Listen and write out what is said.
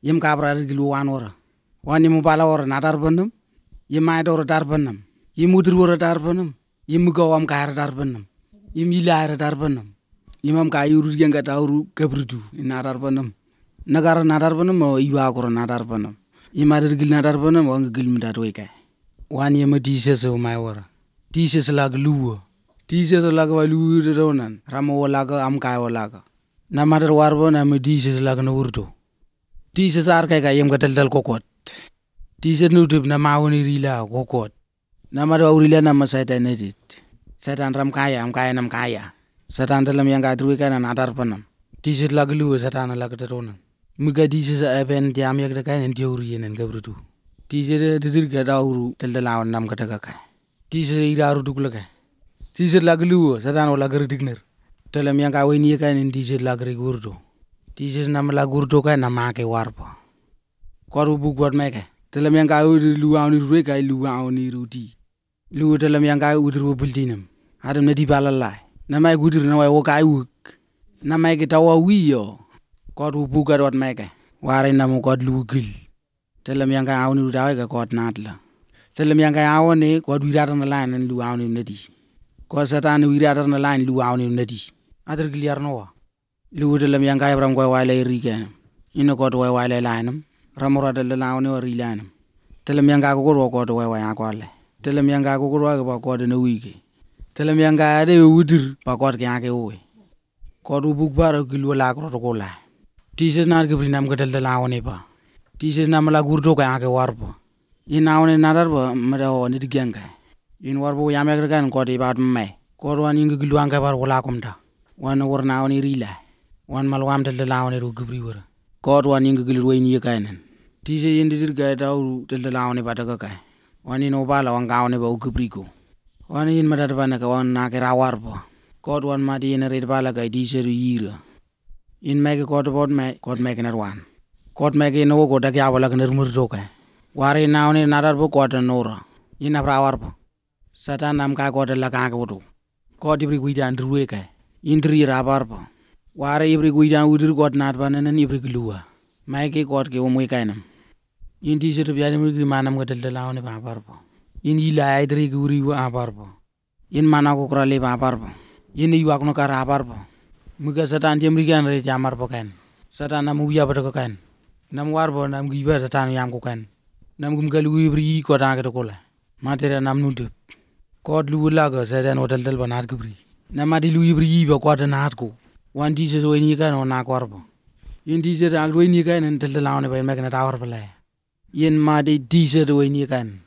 Yem kabra gilu wan ora. Wan yem bala ora nadar benam. Yem ay dor dar benam. Yem udur ora dar benam. Yem gawam kair dar benam. Yem ilar dar benam. Yem kayu yang ga dauru gabrudu nadar benam. Negara nadar benam o iwa kor nadar benam. Yem adir gil nadar benam wang gil mudar weka. Wan yem dises o my ora. Dises lag luo. Dises lag walu ronan. Ramo laga am kai laga. Namadar warbo na me dises lag na urdo. Dises ar kai yem gatal kokot. Dises nutub na mawoni rila kokot. Namadar urila nama setan edit. Setan ram kaya am kaya nam kaya. Setan dalam yang gadru kan nadar benam. Dises lag luo setan lag ronan. Muga dises aben diam yak dekan en diuri en gabrudu. Dises didir ga dauru lawan nam kata kai. Dises iraru duklakai. Dises lag luo setan ola gerdigner. Dalam yang kawin ni kan en dises lag rigurdo. Dises nam lag urdo kan nama ke warpo. Koru buat meke. Dalam yang kau luau ni ruwe kai luau ni rudi. Luo dalam yang kau udru buldinam. Adam na di balalai. Nama gudur na wai wokai wuk. Nama kita wa wiyo. Koru buat wat meke. Ware namu kod lugil. Dalam yang kau ni rudai ka kod nadla. Dalam yang kau ni kod wirata na lain en luau ni nadi. Kod setan wirata na lain luau ni nadi. Adar giliar noa. Luo dalam yang kau ram kau wale rigan. Ino kod wale lainam. Ramora dalam ni ori lainam. Dalam yang kau kod wale akwale. Dalam yang kau kod kod na wiki. Dalam yang kau ada udur kod ke ake oe. Kod ubuk bar gilu lagro tokola. Dises nar ke brinam ke dalam ni pa. Dises nama lagurdo ke ake warpo. In awne nadar ba mera ni digyanga. In warpo yamek kan kod ibat me. Kod wan ing gilu angka bar wala komda. Wan warna awni rila. Wan malwam dalam ni ru gibri wara. Kod wan ing gilu ruin ye kanan. Dises in didir ga dauru dalam ni pada kai. Wan in obala wan kaune ba gibri ko. Wan in madar bana ka wan na ke rawar po. Kod wan madi in red bala ga dises yira. In mege kod me narwan. Kod mege no ko da kya wala ke nurmurdo kai. Ware naune nadar bo kod nora. In rawar po. Satan nam ka kod la ka ko. Kod ibri guidan ruwe kai. Indri rabar po. Ware ibri guidan udur kod nat banan ibri glua. Mege kod ke umwe kainam. In dises biari mugri manam ga dalau ni babar po. In ila idri guri wa abar po. In mana ko krale babar po. In iwak no ka rabar po. Muga satan dia mrigan re jamar po kan. Satan nam uya ba kan. Nam war po nam giba satan yam ko kan. Nam gum galu ibri ko ta ga ko la. Matera nam nudup. Kod lu la ga satan hotel dal banar gibri. Nam adi lu ibri ba ko ta nat ko. Wan dises we ni kan na ko po. In dises ag we ni kan en dal laune ba me kan tawar pala. Yen ma de dises we ni kan.